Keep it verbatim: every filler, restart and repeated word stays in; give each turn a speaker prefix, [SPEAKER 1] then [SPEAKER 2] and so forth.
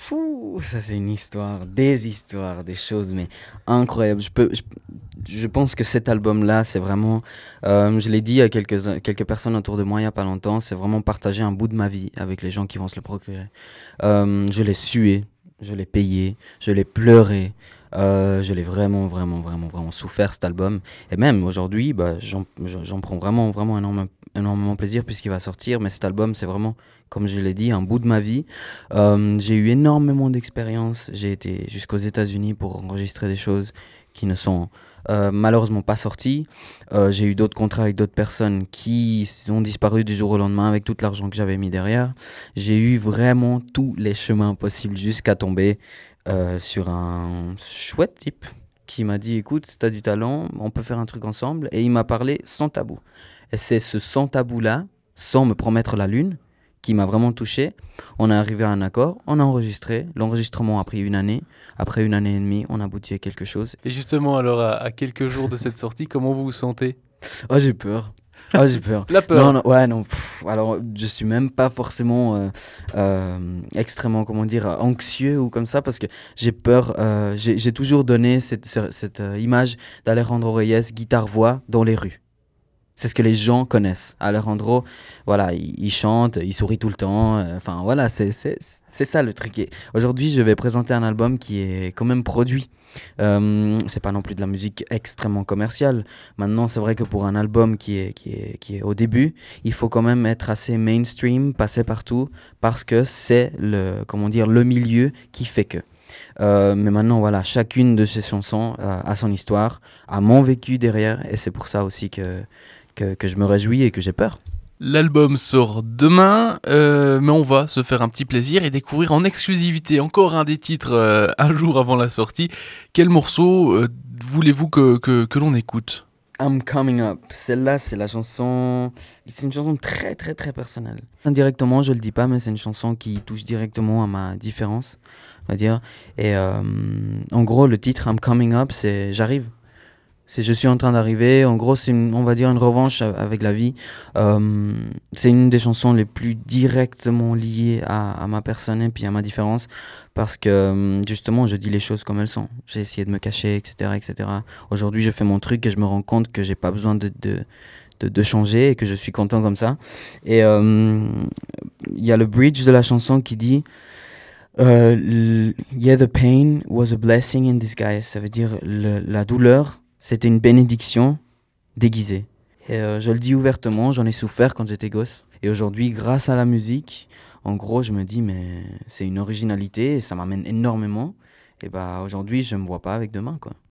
[SPEAKER 1] Fou, ça c'est une histoire, des histoires, des choses, mais incroyables. Je peux, je, je pense que cet album-là, c'est vraiment, euh, je l'ai dit à quelques, quelques personnes autour de moi il y a pas longtemps, c'est vraiment partager un bout de ma vie avec les gens qui vont se le procurer. Euh, je l'ai sué, je l'ai payé, je l'ai pleuré. Euh, je l'ai vraiment, vraiment, vraiment, vraiment souffert cet album. Et même aujourd'hui, bah, j'en, j'en j'en prends vraiment, vraiment énorme- énormément plaisir puisqu'il va sortir. Mais cet album, c'est vraiment, comme je l'ai dit, un bout de ma vie. Euh, j'ai eu énormément d'expériences. J'ai été jusqu'aux États-Unis pour enregistrer des choses qui ne sont euh, malheureusement pas sorties. Euh, j'ai eu d'autres contrats avec d'autres personnes qui ont disparu du jour au lendemain avec tout l'argent que j'avais mis derrière. J'ai eu vraiment tous les chemins possibles jusqu'à tomber euh, sur un chouette type qui m'a dit écoute, t'as du talent, on peut faire un truc ensemble. Et il m'a parlé sans tabou. Et c'est ce sans tabou là, sans me promettre la lune, qui m'a vraiment touché. On est arrivé à un accord, on a enregistré. L'enregistrement a pris une année. Après une année et demie, on a abouti à quelque chose.
[SPEAKER 2] Et justement, alors, à, à quelques jours de cette sortie, comment vous vous sentez?
[SPEAKER 1] Oh, j'ai peur. Oh, j'ai peur.
[SPEAKER 2] La
[SPEAKER 1] Non,
[SPEAKER 2] peur.
[SPEAKER 1] non, ouais, non. Pff, alors, je suis même pas forcément euh, euh, extrêmement, comment dire, anxieux ou comme ça, parce que j'ai peur. euh, j'ai j'ai toujours donné cette, cette, cette, euh, image d'Alejandro Reyes, guitare-voix, dans les rues. C'est ce que les gens connaissent. Alejandro, voilà, il, il chante, il sourit tout le temps. euh, Enfin, voilà, c'est c'est c'est ça le truc. Et aujourd'hui, je vais présenter un album qui est quand même produit. Euh, c'est pas non plus de la musique extrêmement commerciale. Maintenant, c'est vrai que pour un album qui est, qui est, qui est au début, il faut quand même être assez mainstream, passer partout, parce que c'est le, comment dire, le milieu qui fait que. Euh, mais maintenant, voilà, chacune de ces chansons euh, a son histoire, a mon vécu derrière, et c'est pour ça aussi que, que, que je me réjouis et que j'ai peur.
[SPEAKER 2] L'album sort demain, euh, mais on va se faire un petit plaisir et découvrir en exclusivité encore un des titres euh, un jour avant la sortie. Quel morceau euh, voulez-vous que, que, que l'on écoute?
[SPEAKER 1] I'm Coming Up, celle-là, c'est la chanson. C'est une chanson très, très, très personnelle. Indirectement, je le dis pas, mais c'est une chanson qui touche directement à ma différence, on va dire. Et euh, en gros, le titre I'm Coming Up, c'est j'arrive. C'est je suis en train d'arriver. En gros, c'est une- on va dire une revanche a- avec la vie. Euh, c'est une des chansons les plus directement liées à, à ma personne et puis à ma différence. Parce que euh, justement, je dis les choses comme elles sont. J'ai essayé de me cacher, et cetera, et cetera. Aujourd'hui, je fais mon truc et je me rends compte que j'ai pas besoin de, de, de, de changer et que je suis content comme ça. Et euh, il y a le bridge de la chanson qui dit euh, l- Yeah, the pain was a blessing in disguise. Ça veut dire le- la douleur, c'était une bénédiction déguisée. Et euh, je le dis ouvertement, j'en ai souffert quand j'étais gosse. Et aujourd'hui, grâce à la musique, en gros, je me dis, mais c'est une originalité et ça m'amène énormément. Et bah aujourd'hui, je me vois pas avec demain, quoi.